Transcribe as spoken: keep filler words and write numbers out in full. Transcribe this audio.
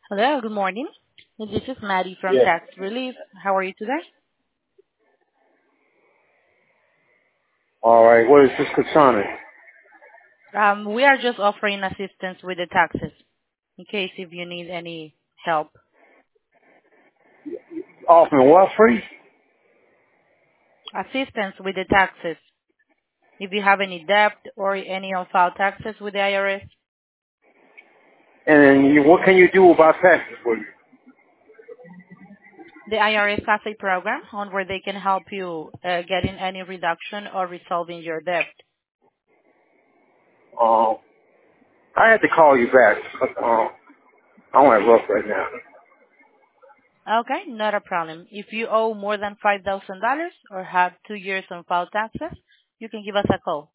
Hello, good morning. This is Maddie from Yeah. Tax Relief. How are you today? All right. What is this concerning? Um, we are just offering assistance with the taxes in case if you need any help. Offering what free? Assistance with the taxes. If you have any debt or any unfiled taxes with the I R S, And you, what can you do about taxes for you? the I R S has a program on where they can help you uh, getting any reduction or resolving your debt. Um, I had to call you back. Um, I'm at work right now. Okay, not a problem. If you owe more than five thousand dollars or have two years unfiled taxes, you can give us a call.